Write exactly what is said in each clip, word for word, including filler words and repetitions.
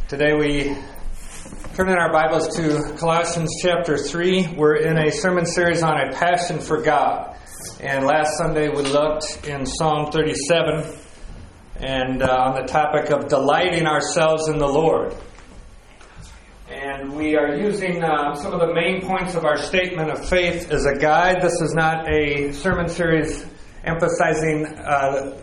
Today we turn in our Bibles to Colossians chapter three. We're in a sermon series on a passion for God. And last Sunday we looked in Psalm thirty-seven and uh, on the topic of delighting ourselves in the Lord. And we are using uh, some of the main points of our statement of faith as a guide. This is not a sermon series emphasizing uh,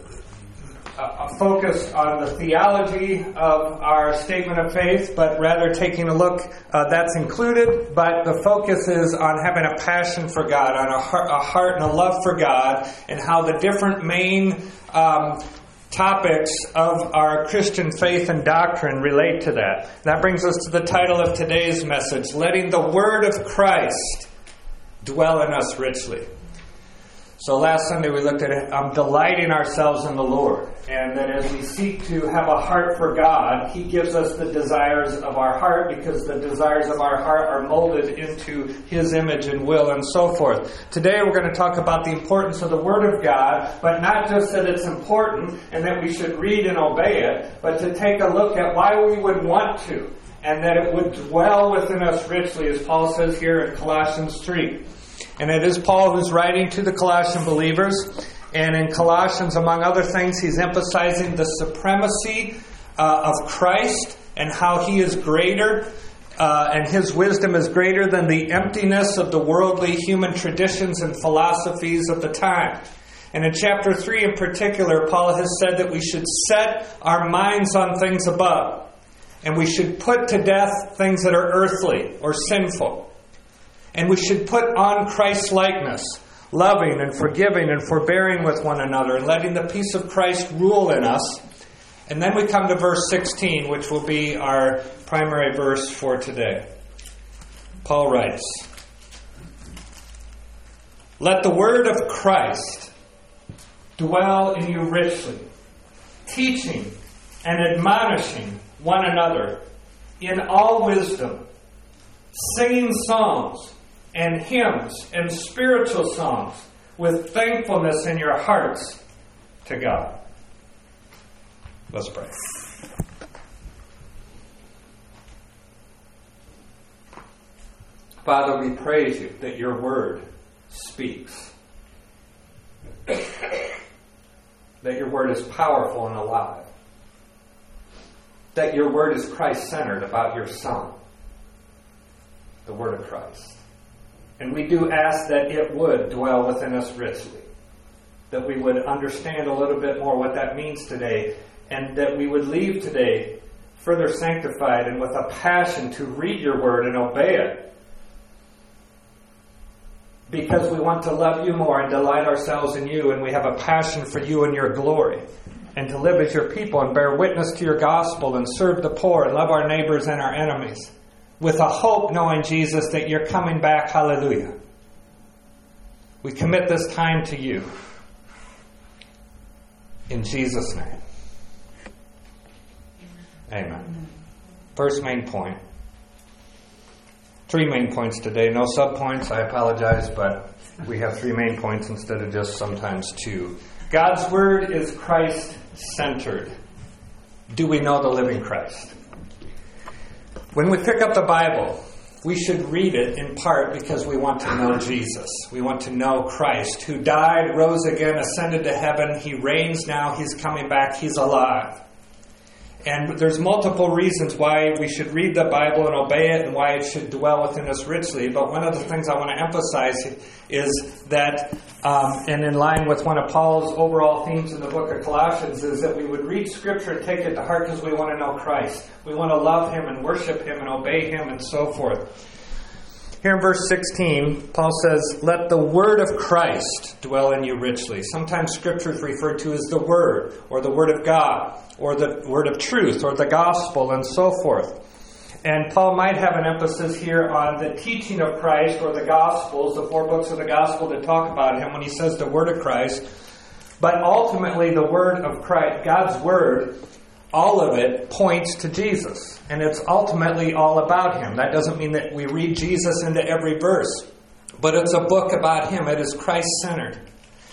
a focus on the theology of our statement of faith, but rather taking a look, uh, that's included, but the focus is on having a passion for God, on a heart, a heart and a love for God, and how the different main um, topics of our Christian faith and doctrine relate to that. That brings us to the title of today's message, Letting the Word of Christ Dwell in Us Richly. So last Sunday we looked at it, um, delighting ourselves in the Lord. And that as we seek to have a heart for God, He gives us the desires of our heart, because the desires of our heart are molded into His image and will and so forth. Today we're going to talk about the importance of the Word of God, but not just that it's important and that we should read and obey it, but to take a look at why we would want to, and that it would dwell within us richly, as Paul says here in Colossians three. And it is Paul who's writing to the Colossian believers. And in Colossians, among other things, he's emphasizing the supremacy uh, of Christ and how He is greater uh, and His wisdom is greater than the emptiness of the worldly human traditions and philosophies of the time. And in chapter three in particular, Paul has said that we should set our minds on things above. And we should put to death things that are earthly or sinful. And we should put on Christ-likeness, loving and forgiving and forbearing with one another, and letting the peace of Christ rule in us. And then we come to verse sixteen, which will be our primary verse for today. Paul writes, "Let the word of Christ dwell in you richly, teaching and admonishing one another in all wisdom, singing psalms and hymns and spiritual songs with thankfulness in your hearts to God." Let's pray. Father, we praise You that Your word speaks. That Your word is powerful and alive. That Your word is Christ-centered about Your Son, the Word of Christ. And we do ask that it would dwell within us richly. That we would understand a little bit more what that means today. And that we would leave today further sanctified and with a passion to read Your word and obey it. Because we want to love You more and delight ourselves in You. And we have a passion for You and Your glory. And to live as Your people and bear witness to Your gospel and serve the poor and love our neighbors and our enemies. With a hope, knowing, Jesus, that You're coming back. Hallelujah. We commit this time to You. In Jesus' name. Amen. First main point. Three main points today. No sub-points. I apologize, but we have three main points instead of just sometimes two. God's Word is Christ-centered. Do we know the living Christ? When we pick up the Bible, we should read it in part because we want to know Jesus. We want to know Christ, who died, rose again, ascended to heaven. He reigns now. He's coming back. He's alive. And there's multiple reasons why we should read the Bible and obey it and why it should dwell within us richly. But one of the things I want to emphasize is that, um, and in line with one of Paul's overall themes in the book of Colossians, is that we would read Scripture and take it to heart because we want to know Christ. We want to love Him and worship Him and obey Him and so forth. Here in verse sixteen, Paul says, "Let the word of Christ dwell in you richly." Sometimes Scripture is referred to as the Word, or the Word of God, or the Word of truth, or the Gospel, and so forth. And Paul might have an emphasis here on the teaching of Christ, or the Gospels, the four books of the Gospel that talk about Him when he says the Word of Christ. But ultimately, the Word of Christ, God's Word, all of it points to Jesus. And it's ultimately all about Him. That doesn't mean that we read Jesus into every verse. But it's a book about Him. It is Christ-centered.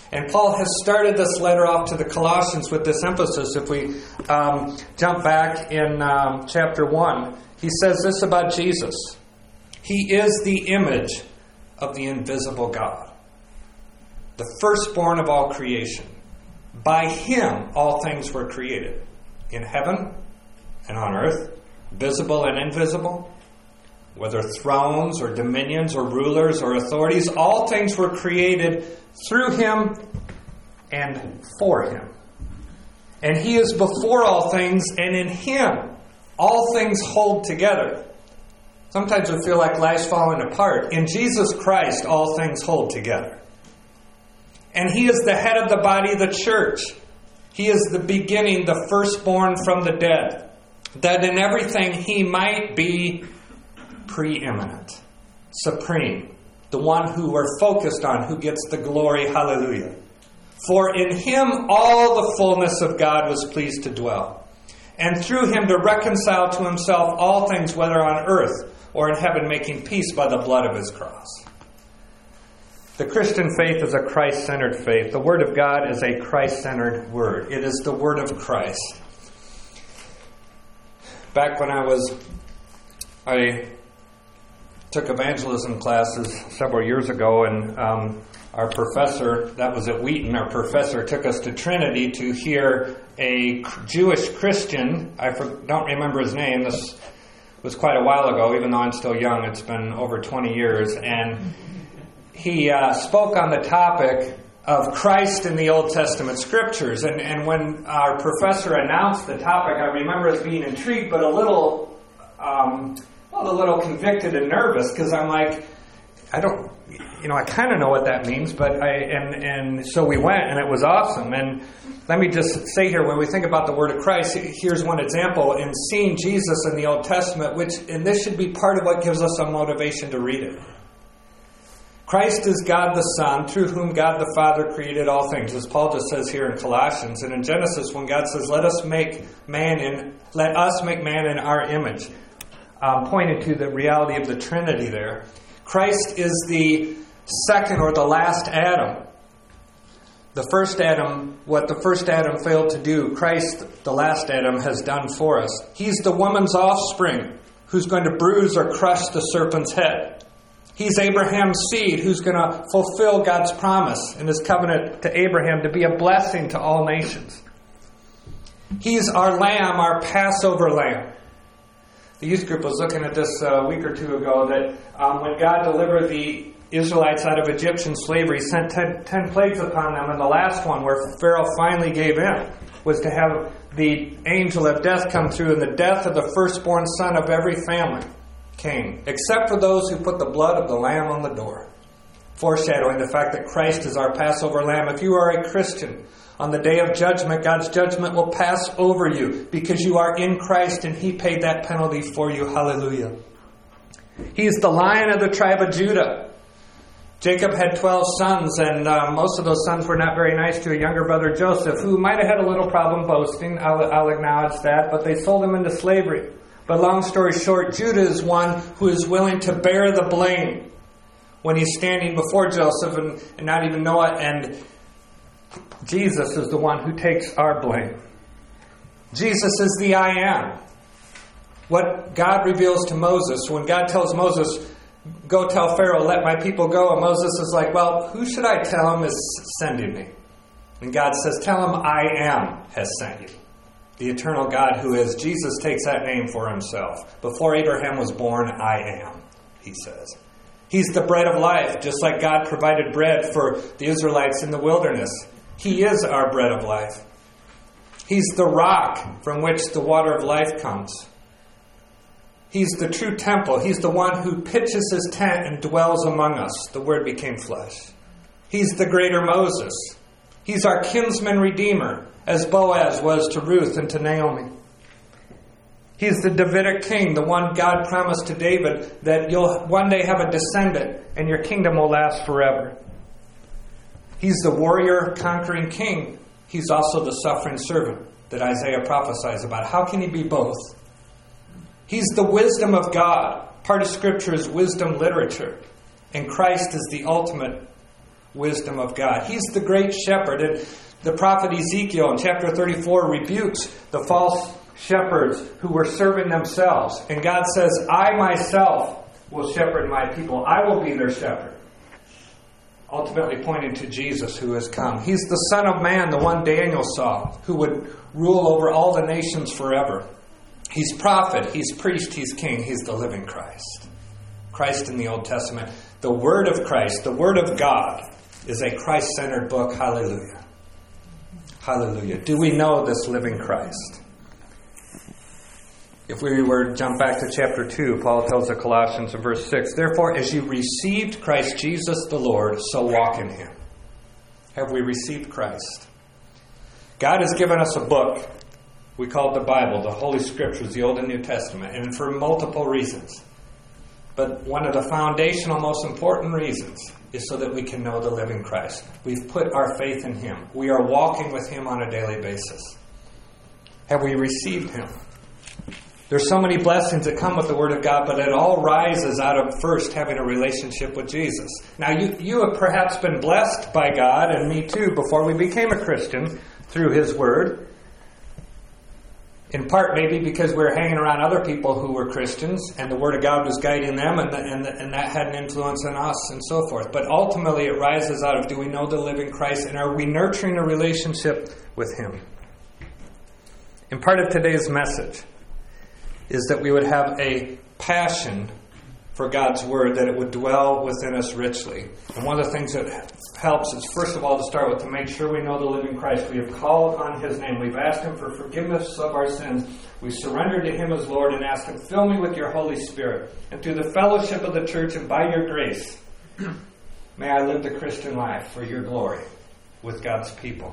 And Paul has started this letter off to the Colossians with this emphasis. If we um, jump back in um, chapter one, he says this about Jesus. He is the image of the invisible God, the firstborn of all creation. By him all things were created, in heaven and on earth, visible and invisible, whether thrones or dominions or rulers or authorities, all things were created through him and for him. And he is before all things, and in him all things hold together. Sometimes we feel like life's falling apart. In Jesus Christ, all things hold together. And he is the head of the body of the church. He is the beginning, the firstborn from the dead, that in everything he might be preeminent, supreme, the one who we're focused on, who gets the glory. Hallelujah. For in him all the fullness of God was pleased to dwell, and through him to reconcile to himself all things, whether on earth or in heaven, making peace by the blood of his cross. The Christian faith is a Christ-centered faith. The Word of God is a Christ-centered Word. It is the Word of Christ. Back when I was, I took evangelism classes several years ago, and um, our professor, that was at Wheaton, our professor took us to Trinity to hear a Jewish Christian. I don't remember his name. This was quite a while ago, even though I'm still young. It's been over twenty years. And he uh, spoke on the topic of Christ in the Old Testament Scriptures. And, and when our professor announced the topic, I remember us being intrigued, but a little, um, well, a little convicted and nervous, because I'm like, I don't, you know, I kind of know what that means, but I, and, and so we went, and it was awesome. And let me just say here, when we think about the Word of Christ, here's one example in seeing Jesus in the Old Testament, which, and this should be part of what gives us a motivation to read it. Christ is God the Son, through whom God the Father created all things, as Paul just says here in Colossians. And in Genesis, when God says, "Let us make man in, let us make man in our image," um, pointing to the reality of the Trinity there. Christ is the second or the last Adam. The first Adam, what the first Adam failed to do, Christ, the last Adam, has done for us. He's the woman's offspring who's going to bruise or crush the serpent's head. He's Abraham's seed who's going to fulfill God's promise in his covenant to Abraham to be a blessing to all nations. He's our lamb, our Passover lamb. The youth group was looking at this a week or two ago, that um, when God delivered the Israelites out of Egyptian slavery, he sent ten, ten plagues upon them, and the last one, where Pharaoh finally gave in, was to have the angel of death come through, and the death of the firstborn son of every family came, except for those who put the blood of the lamb on the door, foreshadowing the fact that Christ is our Passover lamb. If you are a Christian, on the day of judgment, God's judgment will pass over you because you are in Christ and he paid that penalty for you. Hallelujah. He's the Lion of the tribe of Judah. Jacob had twelve sons, and uh, most of those sons were not very nice to a younger brother, Joseph, who might have had a little problem boasting. I'll, I'll acknowledge that, but they sold him into slavery. But long story short, Judah is one who is willing to bear the blame when he's standing before Joseph and, and not even know it. And Jesus is the one who takes our blame. Jesus is the I am. What God reveals to Moses, when God tells Moses, "Go tell Pharaoh, let my people go," and Moses is like, "Well, who should I tell him is sending me?" And God says, "Tell him I am has sent you." The eternal God who is. Jesus takes that name for himself. Before Abraham was born, I am, he says. He's the bread of life, just like God provided bread for the Israelites in the wilderness. He is our bread of life. He's the rock from which the water of life comes. He's the true temple. He's the one who pitches his tent and dwells among us. The Word became flesh. He's the greater Moses. He's our kinsman redeemer, as Boaz was to Ruth and to Naomi. He's the Davidic king, the one God promised to David that you'll one day have a descendant and your kingdom will last forever. He's the warrior conquering king. He's also the suffering servant that Isaiah prophesies about. How can he be both? He's the wisdom of God. Part of Scripture is wisdom literature. And Christ is the ultimate wisdom of God. He's the great shepherd. And the prophet Ezekiel in chapter thirty-four rebukes the false shepherds who were serving themselves. And God says, I myself will shepherd my people. I will be their shepherd. Ultimately pointing to Jesus who has come. He's the Son of Man, the one Daniel saw, who would rule over all the nations forever. He's prophet, he's priest, he's king, he's the living Christ. Christ in the Old Testament. The Word of Christ, the Word of God, is a Christ-centered book. Hallelujah. Hallelujah. Do we know this living Christ? If we were to jump back to chapter two, Paul tells the Colossians in verse six, therefore, as you received Christ Jesus the Lord, so walk in Him. Have we received Christ? God has given us a book. We call it the Bible, the Holy Scriptures, the Old and New Testament, and for multiple reasons. But one of the foundational, most important reasons is so that we can know the living Christ. We've put our faith in Him. We are walking with Him on a daily basis. Have we received Him? There's so many blessings that come with the Word of God, but it all rises out of first having a relationship with Jesus. Now, you, you have perhaps been blessed by God, and me too, before we became a Christian through His Word. In part, maybe because we were hanging around other people who were Christians, and the Word of God was guiding them, and, the, and, the, and that had an influence on us, and so forth. But ultimately, it rises out of, do we know the living Christ, and are we nurturing a relationship with Him? And part of today's message is that we would have a passion for God's Word, that it would dwell within us richly. And one of the things that helps is, first of all, to start with, to make sure we know the living Christ. We have called on His name. We've asked Him for forgiveness of our sins. We've surrendered to Him as Lord and asked Him, fill me with your Holy Spirit. And through the fellowship of the church and by your grace, may I live the Christian life for your glory with God's people.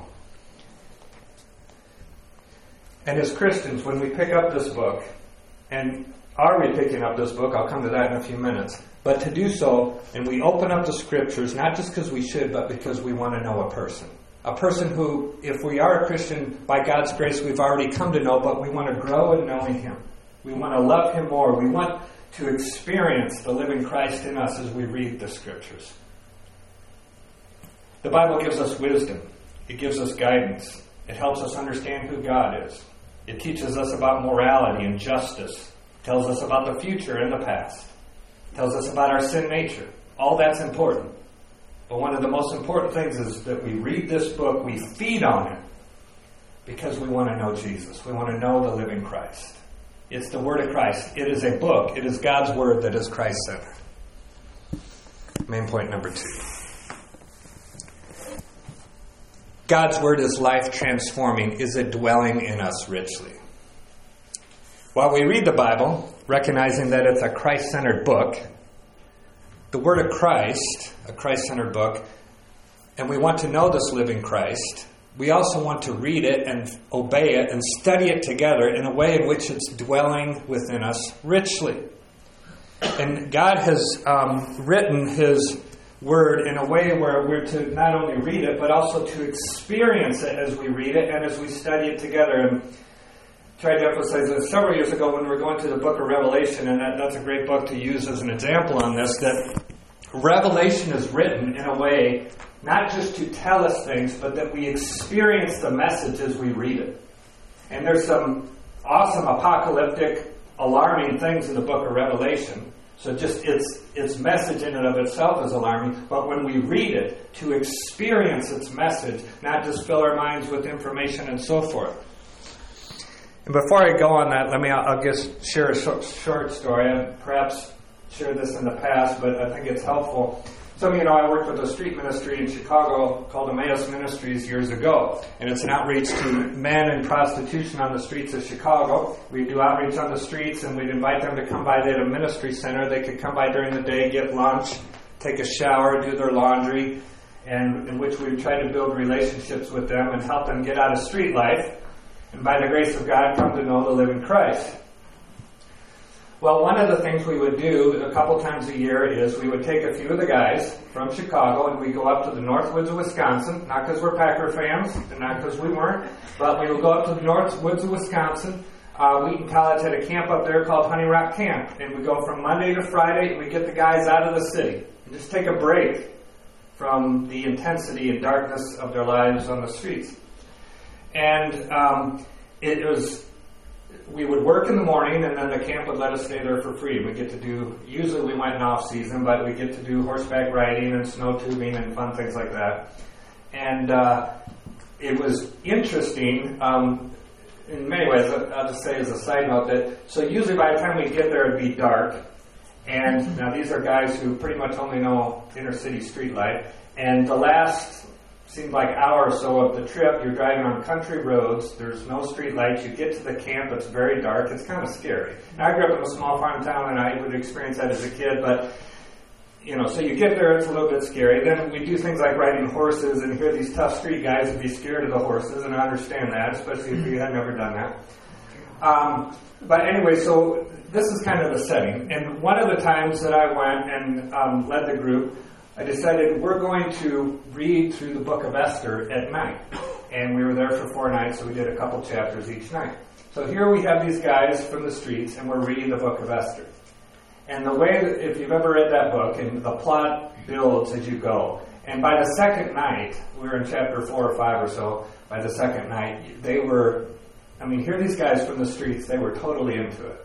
And as Christians, when we pick up this book, and are we picking up this book? I'll come to that in a few minutes. But to do so, and we open up the Scriptures, not just because we should, but because we want to know a person. A person who, if we are a Christian, by God's grace, we've already come to know, but we want to grow in knowing Him. We want to love Him more. We want to experience the living Christ in us as we read the Scriptures. The Bible gives us wisdom. It gives us guidance. It helps us understand who God is. It teaches us about morality and justice. It tells us about the future and the past. It tells us about our sin nature. All that's important. But one of the most important things is that we read this book, we feed on it, because we want to know Jesus. We want to know the living Christ. It's the Word of Christ. It is a book. It is God's Word that is Christ-centered. Main point number two. God's Word is life-transforming, is it dwelling in us richly. While we read the Bible, recognizing that it's a Christ-centered book, the Word of Christ, a Christ-centered book, and we want to know this living Christ, we also want to read it and obey it and study it together in a way in which it's dwelling within us richly. And God has um, written His Word in a way where we're to not only read it, but also to experience it as we read it and as we study it together. And tried to emphasize this several years ago when we were going to the book of Revelation, and that, that's a great book to use as an example on this, that Revelation is written in a way not just to tell us things, but that we experience the message as we read it. And there's some awesome apocalyptic, alarming things in the book of Revelation. So just its its message in and of itself is alarming, but when we read it, to experience its message, not just fill our minds with information and so forth. And before I go on that, let me, I'll just share a short, short story. I've perhaps shared this in the past, but I think it's helpful. Some of you know I worked with a street ministry in Chicago called Emmaus Ministries years ago. And it's an outreach to men in prostitution on the streets of Chicago. We do outreach on the streets, and we'd invite them to come by. They had a ministry center. They could come by during the day, get lunch, take a shower, do their laundry, and in which we would try to build relationships with them and help them get out of street life. And by the grace of God, come to know the living Christ. Well, one of the things we would do a couple times a year is we would take a few of the guys from Chicago and we go up to the North Woods of Wisconsin, not because we're Packer fans, and not because we weren't, but we would go up to the North Woods of Wisconsin. Uh, Wheaton College had a camp up there called Honey Rock Camp, and we go from Monday to Friday, and we get the guys out of the city and just take a break from the intensity and darkness of their lives on the streets. And um, it was, we would work in the morning, and then the camp would let us stay there for free. We get to do, usually we went in off season, but we get to do horseback riding and snow tubing and fun things like that. And uh, it was interesting, um, in many ways. I'll just say as a side note that, so usually by the time we get there it'd be dark. And now these are guys who pretty much only know inner city street life. And the last, seemed like hour or so of the trip, you're driving on country roads. There's no street lights. You get to the camp. It's very dark. It's kind of scary. Now, I grew up in a small farm town, and I would experience that as a kid. But, you know, so you get there, it's a little bit scary. Then we do things like riding horses, and hear these tough street guys would be scared of the horses, and I understand that, especially if you had never done that. Um, but anyway, so this is kind of the setting. And one of the times that I went and um, led the group, I decided we're going to read through the book of Esther at night. And we were there for four nights, so we did a couple chapters each night. So here we have these guys from the streets, and we're reading the book of Esther. And the way that, if you've ever read that book, and the plot builds as you go. And by the second night, we were in chapter four or five or so, by the second night, they were, I mean, here these guys from the streets, they were totally into it.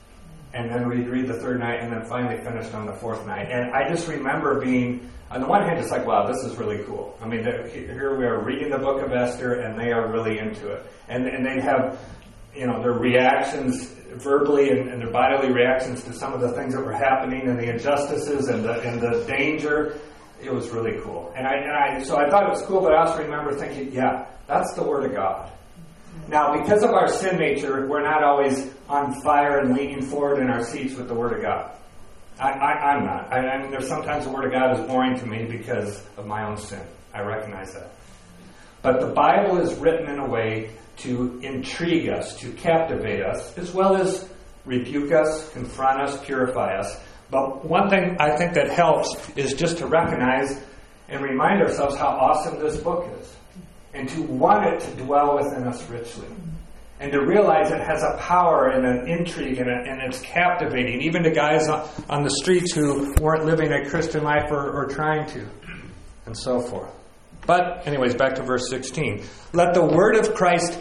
And then we'd read the third night, and then finally finished on the fourth night. And I just remember being, on the one hand, it's like, wow, this is really cool. I mean, here we are reading the book of Esther, and they are really into it. And and they'd have, you know, their reactions verbally and, and their bodily reactions to some of the things that were happening, and the injustices and the and the danger. It was really cool. And I and I so I thought it was cool, but I also remember thinking, yeah, that's the Word of God. Now, because of our sin nature, we're not always on fire and leaning forward in our seats with the Word of God. I, I, I'm not. I, I mean, there's sometimes the Word of God is boring to me because of my own sin. I recognize that. But the Bible is written in a way to intrigue us, to captivate us, as well as rebuke us, confront us, purify us. But one thing I think that helps is just to recognize and remind ourselves how awesome this book is. And to want it to dwell within us richly. And to realize it has a power and an intrigue and, a, and it's captivating, even to guys on, on the streets who weren't living a Christian life or, or trying to, and so forth. But, anyways, back to verse sixteen. Let the word of Christ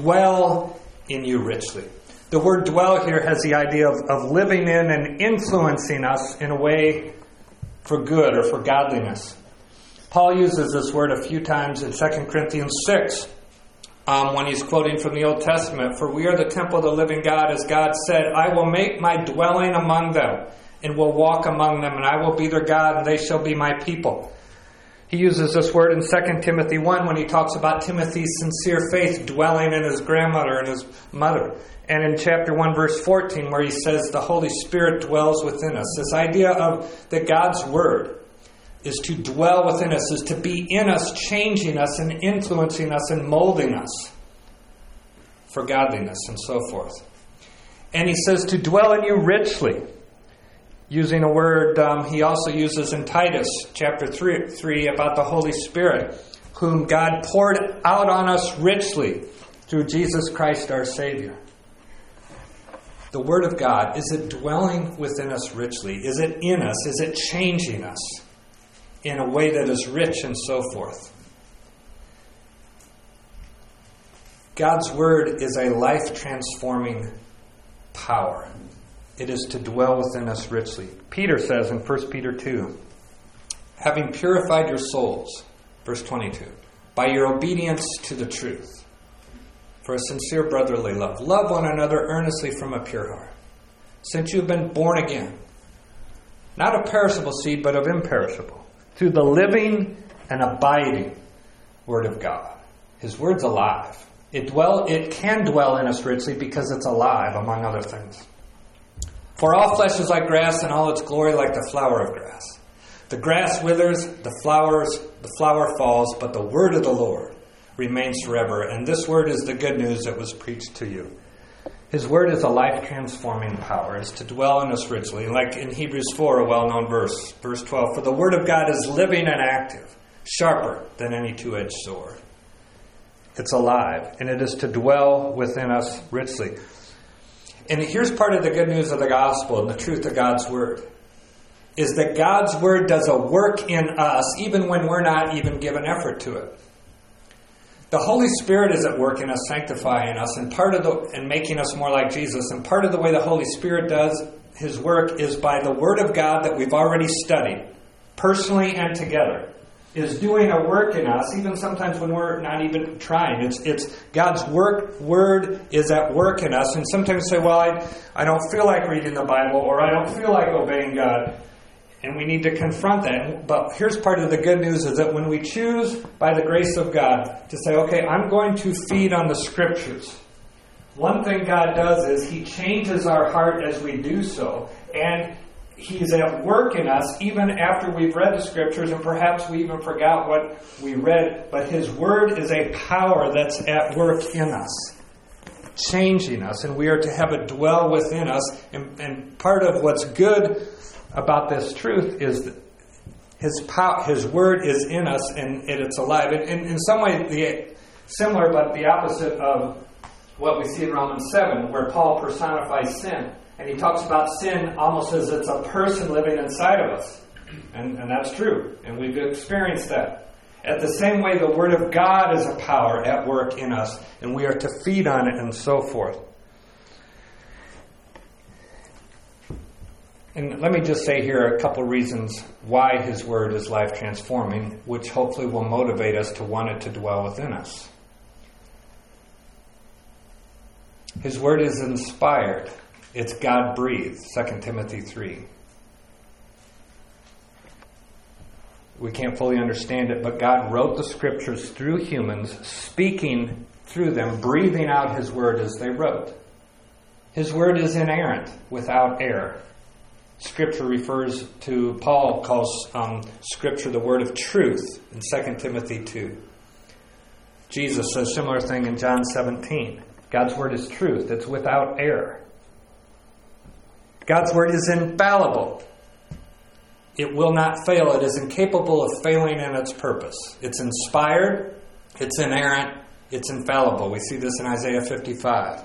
dwell in you richly. The word dwell here has the idea of, of living in and influencing us in a way for good or for godliness. Paul uses this word a few times in Second Corinthians six um, when he's quoting from the Old Testament. For we are the temple of the living God, as God said, I will make my dwelling among them and will walk among them, and I will be their God, and they shall be my people. He uses this word in Second Timothy one when he talks about Timothy's sincere faith dwelling in his grandmother and his mother. And in chapter one, verse fourteen, where he says the Holy Spirit dwells within us. This idea of that God's Word is to dwell within us, is to be in us, changing us and influencing us and molding us for godliness and so forth. And he says to dwell in you richly, using a word um, he also uses in Titus chapter three, three about the Holy Spirit, whom God poured out on us richly through Jesus Christ our Savior. The Word of God, is it dwelling within us richly? Is it in us? Is it changing us in a way that is rich and so forth? God's Word is a life-transforming power. It is to dwell within us richly. Peter says in First Peter two, having purified your souls, verse twenty-two, by your obedience to the truth, for a sincere brotherly love. Love one another earnestly from a pure heart, since you have been born again, not of perishable seed, but of imperishable, through the living and abiding Word of God. His Word's alive. It dwell. It can dwell in us richly because it's alive, among other things. For all flesh is like grass, and all its glory like the flower of grass. The grass withers, the flowers, the flower falls, but the word of the Lord remains forever. And this word is the good news that was preached to you. His word is a life-transforming power. It's to dwell in us richly. Like in Hebrews four, a well-known verse, verse twelve. For the word of God is living and active, sharper than any two-edged sword. It's alive, and it is to dwell within us richly. And here's part of the good news of the gospel and the truth of God's word. is that God's Word does a work in us even when we're not even given effort to it. The Holy Spirit is at work in us, sanctifying us, and part of the and making us more like Jesus. And part of the way the Holy Spirit does His work is by the Word of God that we've already studied, personally and together, is doing a work in us, even sometimes when we're not even trying. It's it's God's work Word is at work in us. And sometimes we say, well, I, I don't feel like reading the Bible, or I don't feel like obeying God. And we need to confront that. But here's part of the good news, is that when we choose, by the grace of God, to say, okay, I'm going to feed on the Scriptures, one thing God does is He changes our heart as we do so. And He's at work in us even after we've read the Scriptures, and perhaps we even forgot what we read. But His Word is a power that's at work in us, changing us. And we are to have it dwell within us. And, and part of what's good about this truth is that His power, His Word is in us, and it's alive. And, and in some way, the similar but the opposite of what we see in Romans seven, where Paul personifies sin. And he talks about sin almost as it's a person living inside of us. And, and that's true. And we've experienced that. At the same way, the Word of God is a power at work in us, and we are to feed on it and so forth. And let me just say here a couple reasons why His Word is life-transforming, which hopefully will motivate us to want it to dwell within us. His Word is inspired. It's God-breathed, Second Timothy three. We can't fully understand it, but God wrote the Scriptures through humans, speaking through them, breathing out His Word as they wrote. His Word is inerrant, without error. Scripture refers to, Paul calls um, Scripture the word of truth in Second Timothy two. Jesus says a similar thing in John seventeen. God's Word is truth. It's without error. God's Word is infallible. It will not fail. It is incapable of failing in its purpose. It's inspired. It's inerrant. It's infallible. We see this in Isaiah fifty-five.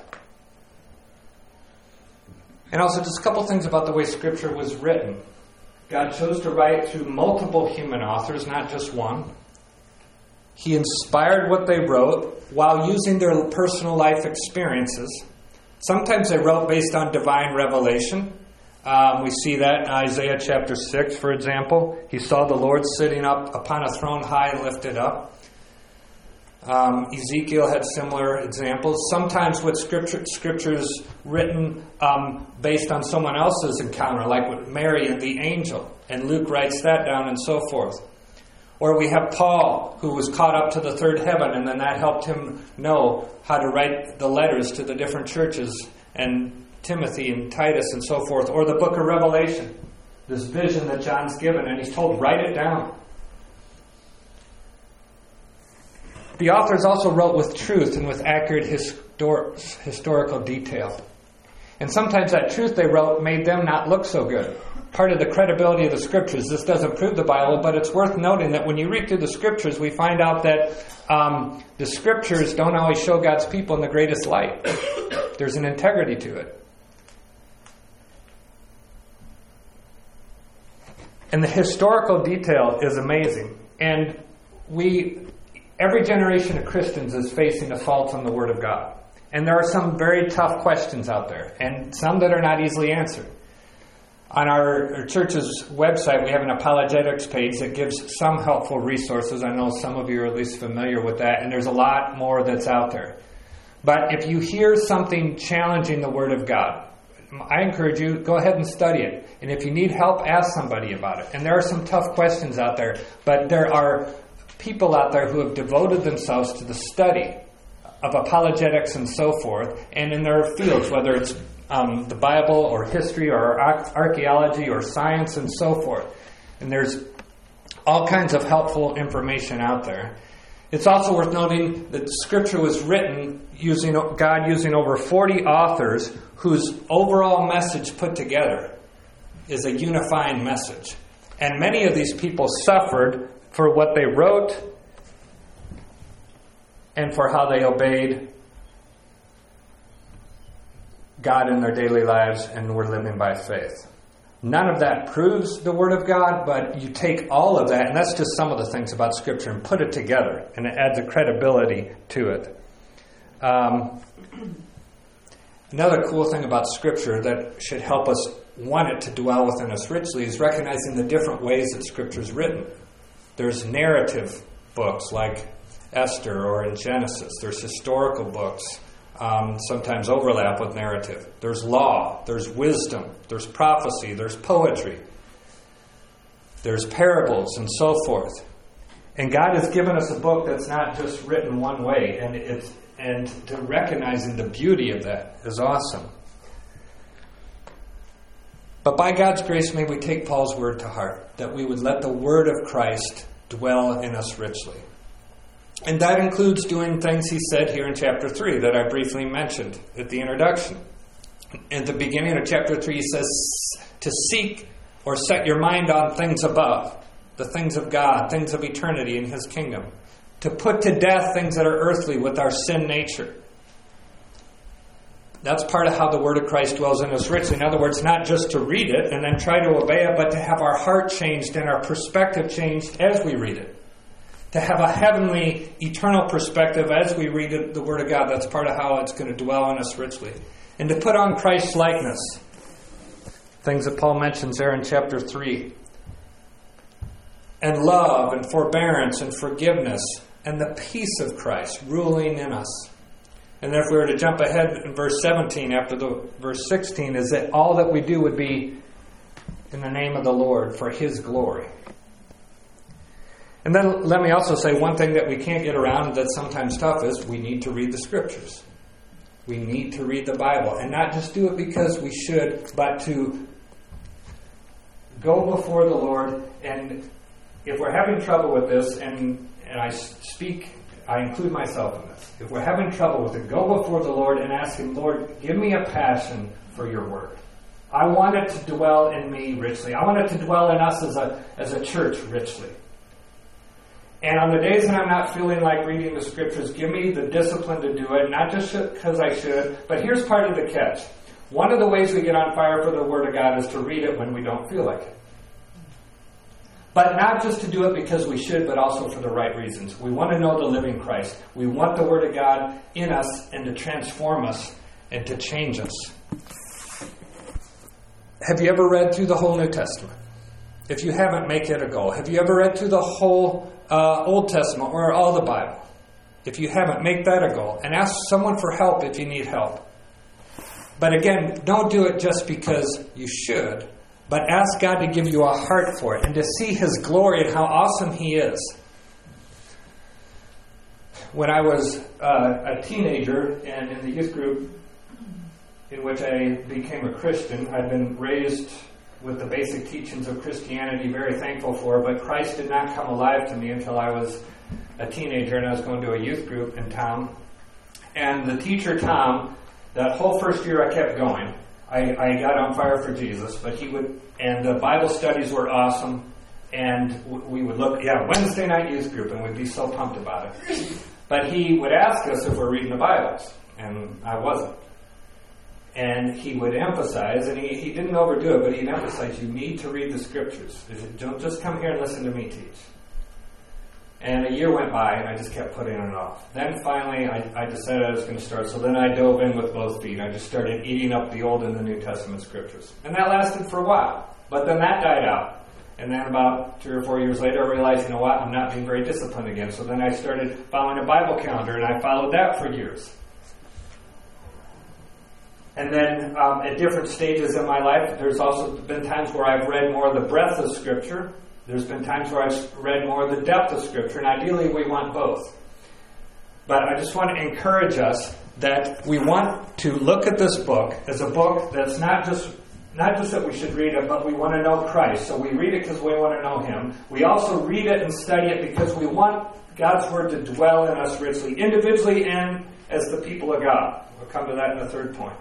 And also just a couple things about the way Scripture was written. God chose to write through multiple human authors, not just one. He inspired what they wrote while using their personal life experiences. Sometimes they wrote based on divine revelation. Um, we see that in Isaiah chapter six, for example. He saw the Lord sitting up upon a throne high and lifted up. Um, Ezekiel had similar examples. Sometimes with scripture, scriptures written um, based on someone else's encounter, like with Mary and the angel. And Luke writes that down and so forth. Or we have Paul, who was caught up to the third heaven, and then that helped him know how to write the letters to the different churches, and Timothy and Titus and so forth. Or the book of Revelation, this vision that John's given, and he's told, write it down. The authors also wrote with truth and with accurate histor- historical detail. And sometimes that truth they wrote made them not look so good. Part of the credibility of the Scriptures, this doesn't prove the Bible, but it's worth noting that when you read through the Scriptures, we find out that um, the Scriptures don't always show God's people in the greatest light. There's an integrity to it. And the historical detail is amazing. And we... Every generation of Christians is facing assaults on the Word of God. And there are some very tough questions out there, and some that are not easily answered. On our, our church's website, we have an apologetics page that gives some helpful resources. I know some of you are at least familiar with that, and there's a lot more that's out there. But if you hear something challenging the Word of God, I encourage you, go ahead and study it. And if you need help, ask somebody about it. And there are some tough questions out there, but there are people out there who have devoted themselves to the study of apologetics and so forth, and in their fields, whether it's um, the Bible or history or archaeology or science and so forth. And there's all kinds of helpful information out there. It's also worth noting that Scripture was written using God using over forty authors whose overall message put together is a unifying message. And many of these people suffered for what they wrote and for how they obeyed God in their daily lives and were living by faith. None of that proves the Word of God, but you take all of that, and that's just some of the things about Scripture, and put it together, and it adds a credibility to it. Um, another cool thing about Scripture that should help us want it to dwell within us richly is recognizing the different ways that Scripture is written. There's narrative books like Esther or in Genesis. There's historical books. Um, sometimes overlap with narrative. There's law, there's wisdom, there's prophecy, there's poetry, there's parables, and so forth. And God has given us a book that's not just written one way, and it's and to recognizing the beauty of that is awesome. But by God's grace, may we take Paul's word to heart, that we would let the word of Christ dwell in us richly. And that includes doing things he said here in chapter three that I briefly mentioned at the introduction. At the beginning of chapter three, he says to seek or set your mind on things above, the things of God, things of eternity in his kingdom. To put to death things that are earthly with our sin nature. That's part of how the word of Christ dwells in us richly. In other words, not just to read it and then try to obey it, but to have our heart changed and our perspective changed as we read it. To have a heavenly, eternal perspective as we read the Word of God. That's part of how it's going to dwell in us richly. And to put on Christ's likeness. Things that Paul mentions there in chapter three. And love and forbearance and forgiveness and the peace of Christ ruling in us. And if we were to jump ahead in verse seventeen after the verse sixteen, is that all that we do would be in the name of the Lord for his glory. And then let me also say one thing that we can't get around that's sometimes tough is we need to read the Scriptures. We need to read the Bible. And not just do it because we should, but to go before the Lord. And if we're having trouble with this, and, and I speak, I include myself in this. If we're having trouble with it, go before the Lord and ask him, Lord, give me a passion for your word. I want it to dwell in me richly. I want it to dwell in us as a as a church richly. And on the days that I'm not feeling like reading the Scriptures, give me the discipline to do it, not just because I should. But here's part of the catch. One of the ways we get on fire for the Word of God is to read it when we don't feel like it. But not just to do it because we should, but also for the right reasons. We want to know the living Christ. We want the Word of God in us and to transform us and to change us. Have you ever read through the whole New Testament? If you haven't, make it a goal. Have you ever read through the whole uh, Old Testament or all the Bible? If you haven't, make that a goal. And ask someone for help if you need help. But again, don't do it just because you should. But ask God to give you a heart for it and to see his glory and how awesome he is. When I was uh, a teenager and in the youth group in which I became a Christian, I'd been raised with the basic teachings of Christianity, very thankful for, but Christ did not come alive to me until I was a teenager and I was going to a youth group in town. And the teacher, Tom, that whole first year I kept going. I, I got on fire for Jesus, but he would, and the Bible studies were awesome, and we would look, yeah, Wednesday night youth group, and we'd be so pumped about it. But he would ask us if we're reading the Bibles, and I wasn't. And he would emphasize, and he, he didn't overdo it, but he'd emphasize, you need to read the Scriptures. Don't just come here and listen to me teach. And a year went by, and I just kept putting it off. Then finally, I, I decided I was going to start, so then I dove in with both feet. I just started eating up the Old and the New Testament Scriptures. And that lasted for a while. But then that died out. And then about three or four years later, I realized, you know what, I'm not being very disciplined again. So then I started following a Bible calendar, and I followed that for years. And then um, at different stages in my life, there's also been times where I've read more of the breadth of Scripture. There's been times where I've read more of the depth of Scripture, and ideally we want both. But I just want to encourage us that we want to look at this book as a book that's not just not just that we should read it, but we want to know Christ. So we read it because we want to know Him. We also read it and study it because we want God's Word to dwell in us richly, individually and as the people of God. We'll come to that in the third point.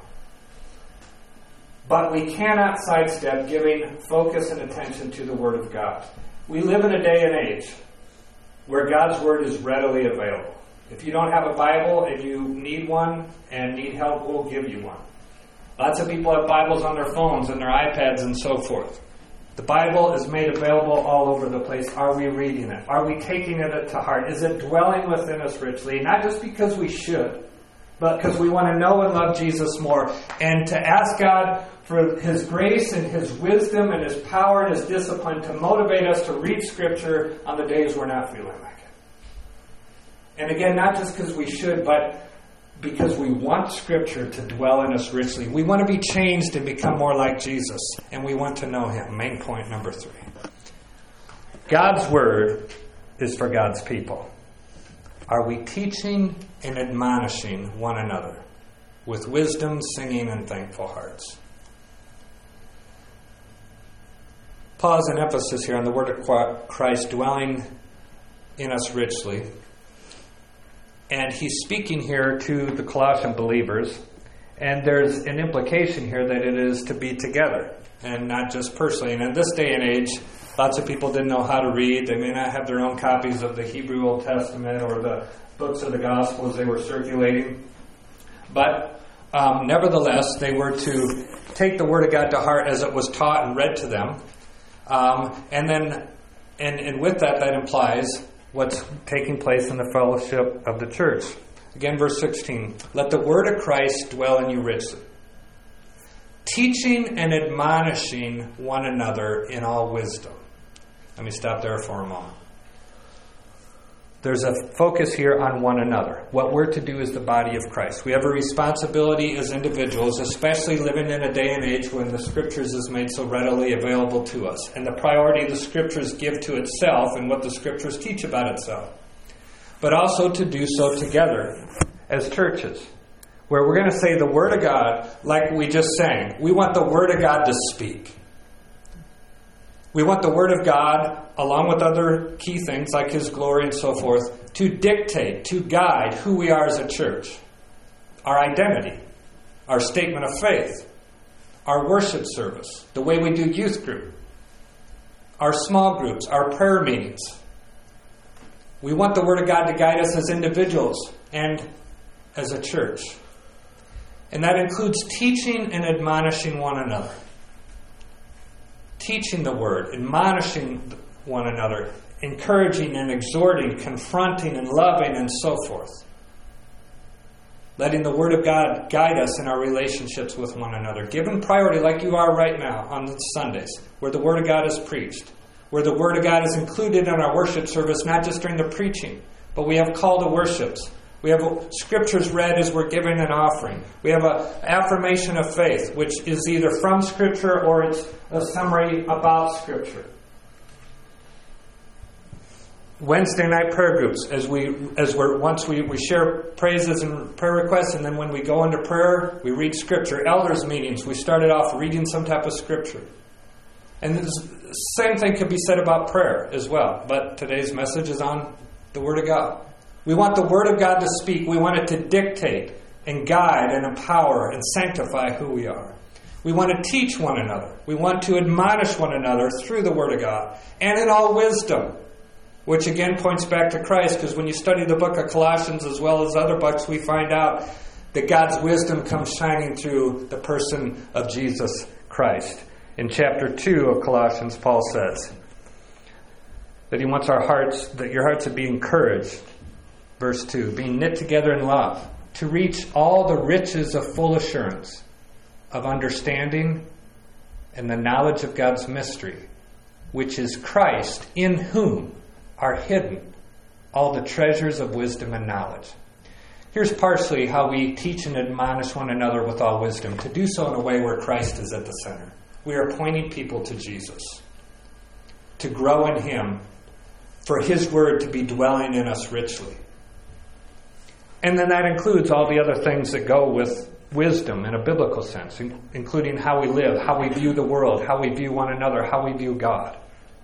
But we cannot sidestep giving focus and attention to the Word of God. We live in a day and age where God's Word is readily available. If you don't have a Bible and you need one and need help, we'll give you one. Lots of people have Bibles on their phones and their iPads and so forth. The Bible is made available all over the place. Are we reading it? Are we taking it to heart? Is it dwelling within us richly? Not just because we should, but because we want to know and love Jesus more. And to ask God for His grace and His wisdom and His power and His discipline to motivate us to read Scripture on the days we're not feeling like it. And again, not just because we should, but because we want Scripture to dwell in us richly. We want to be changed and become more like Jesus. And we want to know Him. Main point number three. God's Word is for God's people. Are we teaching and admonishing one another with wisdom, singing, and thankful hearts? Pause and emphasis here on the Word of Christ dwelling in us richly. And he's speaking here to the Colossian believers. And there's an implication here that it is to be together and not just personally. And in this day and age, lots of people didn't know how to read. They may not have their own copies of the Hebrew Old Testament or the books of the Gospels they were circulating. But um, nevertheless, they were to take the Word of God to heart as it was taught and read to them. Um, and then, and, and with that, that implies what's taking place in the fellowship of the church. Again, verse sixteen. Let the word of Christ dwell in you richly, teaching and admonishing one another in all wisdom. Let me stop there for a moment. There's a focus here on one another. What we're to do is the body of Christ. We have a responsibility as individuals, especially living in a day and age when the Scriptures is made so readily available to us. And the priority the Scriptures give to itself and what the Scriptures teach about itself. But also to do so together as churches. Where we're going to say the Word of God, like we just sang. We want the Word of God to speak. We want the Word of God, along with other key things like His glory and so forth, to dictate, to guide who we are as a church. Our identity, our statement of faith, our worship service, the way we do youth group, our small groups, our prayer meetings. We want the Word of God to guide us as individuals and as a church. And that includes teaching and admonishing one another. Teaching the Word, admonishing one another, encouraging and exhorting, confronting and loving and so forth. Letting the Word of God guide us in our relationships with one another. Given priority like you are right now on Sundays, where the Word of God is preached. Where the Word of God is included in our worship service, not just during the preaching, but we have call to worships. We have Scriptures read as we're giving an offering. We have an affirmation of faith, which is either from Scripture or it's a summary about Scripture. Wednesday night prayer groups, as we as we're once we, we share praises and prayer requests, and then when we go into prayer, we read Scripture. Elders meetings, we started off reading some type of Scripture. And the same thing could be said about prayer as well. But today's message is on the Word of God. We want the Word of God to speak. We want it to dictate and guide and empower and sanctify who we are. We want to teach one another. We want to admonish one another through the Word of God. And in all wisdom. Which again points back to Christ. Because when you study the book of Colossians as well as other books, we find out that God's wisdom comes shining through the person of Jesus Christ. In chapter two of Colossians, Paul says that he wants our hearts, that your hearts would be encouraged. Verse two, being knit together in love, to reach all the riches of full assurance, of understanding and the knowledge of God's mystery, which is Christ, in whom are hidden all the treasures of wisdom and knowledge. Here's partially how we teach and admonish one another with all wisdom, to do so in a way where Christ is at the center. We are pointing people to Jesus, to grow in Him, for His Word to be dwelling in us richly. And then that includes all the other things that go with wisdom in a biblical sense, including how we live, how we view the world, how we view one another, how we view God.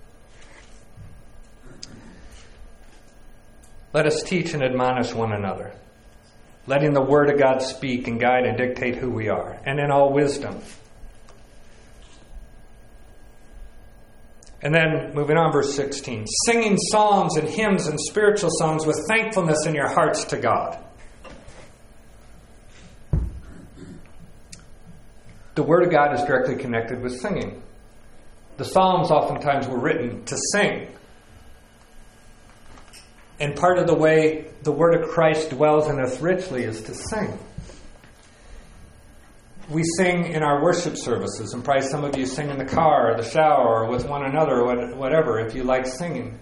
Let us teach and admonish one another, letting the Word of God speak and guide and dictate who we are, and in all wisdom. And then, moving on, verse sixteen. Singing psalms and hymns and spiritual songs with thankfulness in your hearts to God. the Word of God is directly connected with singing. The Psalms oftentimes were written to sing. And part of the way the Word of Christ dwells in us richly is to sing. We sing in our worship services, and probably some of you sing in the car or the shower or with one another or whatever, if you like singing.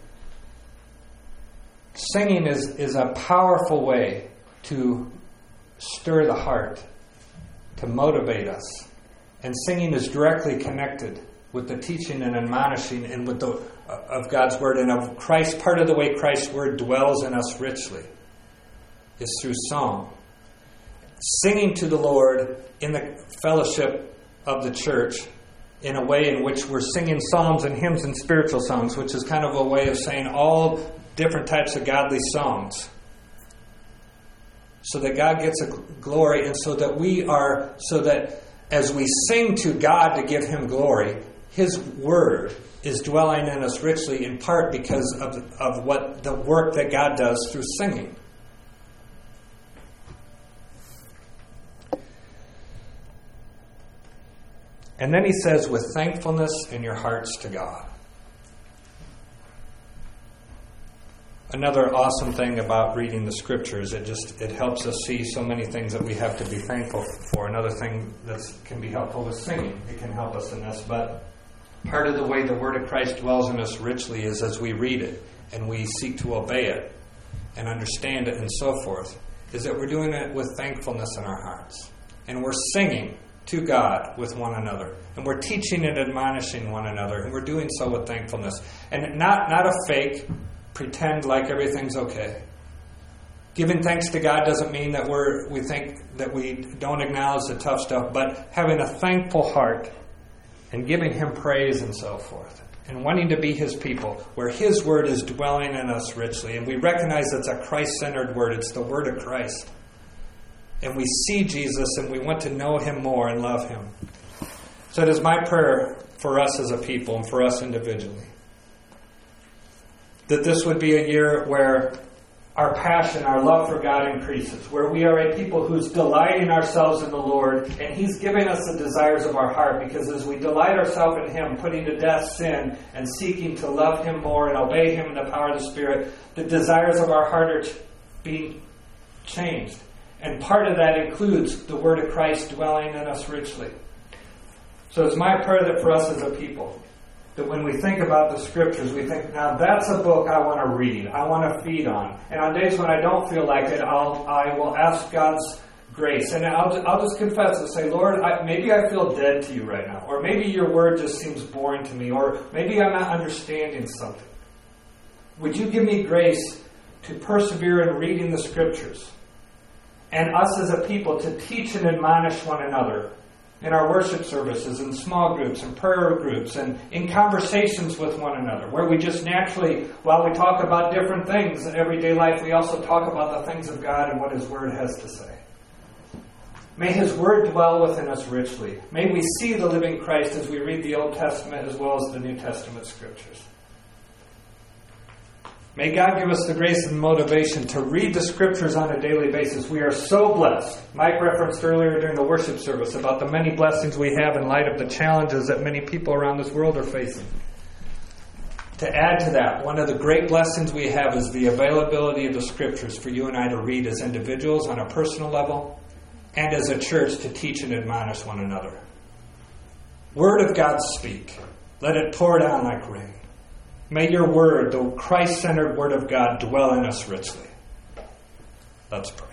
Singing is, is a powerful way to stir the heart, to motivate us. And singing is directly connected with the teaching and admonishing and with the of God's Word and of Christ. Part of the way Christ's Word dwells in us richly is through song. Singing to the Lord in the fellowship of the church in a way in which we're singing psalms and hymns and spiritual songs, which is kind of a way of saying all different types of godly songs, so that God gets a glory, and so that we are, so that as we sing to God to give Him glory, His Word is dwelling in us richly, in part because of, of what the work that God does through singing. And then he says, with thankfulness in your hearts to God. Another awesome thing about reading the Scriptures, it just it helps us see so many things that we have to be thankful for. Another thing that can be helpful with singing. It can help us in this. But part of the way the Word of Christ dwells in us richly is as we read it and we seek to obey it and understand it and so forth, is that we're doing it with thankfulness in our hearts. And we're singing to God with one another. And we're teaching and admonishing one another. And we're doing so with thankfulness. And not, not a fake pretend like everything's okay. Giving thanks to God doesn't mean that we're we think that we don't acknowledge the tough stuff, but having a thankful heart and giving Him praise and so forth. And wanting to be His people, where His Word is dwelling in us richly. And we recognize it's a Christ-centered Word. It's the Word of Christ. And we see Jesus and we want to know Him more and love Him. So it is my prayer for us as a people and for us individually, that this would be a year where our passion, our love for God increases, where we are a people who's delighting ourselves in the Lord, and He's giving us the desires of our heart, because as we delight ourselves in Him, putting to death sin and seeking to love Him more and obey Him in the power of the Spirit, the desires of our heart are being changed. And part of that includes the Word of Christ dwelling in us richly. So it's my prayer that for us as a people, that when we think about the Scriptures, we think, now that's a book I want to read, I want to feed on. And on days when I don't feel like it, I'll, I will ask God's grace. And I'll, I'll just confess and say, Lord, I, maybe I feel dead to You right now. Or maybe Your Word just seems boring to me. Or maybe I'm not understanding something. Would You give me grace to persevere in reading the Scriptures? And us as a people to teach and admonish one another in our worship services, in small groups, in prayer groups, and in conversations with one another, where we just naturally, while we talk about different things in everyday life, we also talk about the things of God and what His Word has to say. May His Word dwell within us richly. May we see the living Christ as we read the Old Testament as well as the New Testament Scriptures. May God give us the grace and motivation to read the Scriptures on a daily basis. We are so blessed. Mike referenced earlier during the worship service about the many blessings we have in light of the challenges that many people around this world are facing. To add to that, one of the great blessings we have is the availability of the Scriptures for you and I to read as individuals on a personal level and as a church to teach and admonish one another. Word of God speak. Let it pour down like rain. May Your Word, the Christ-centered Word of God, dwell in us richly. Let's pray.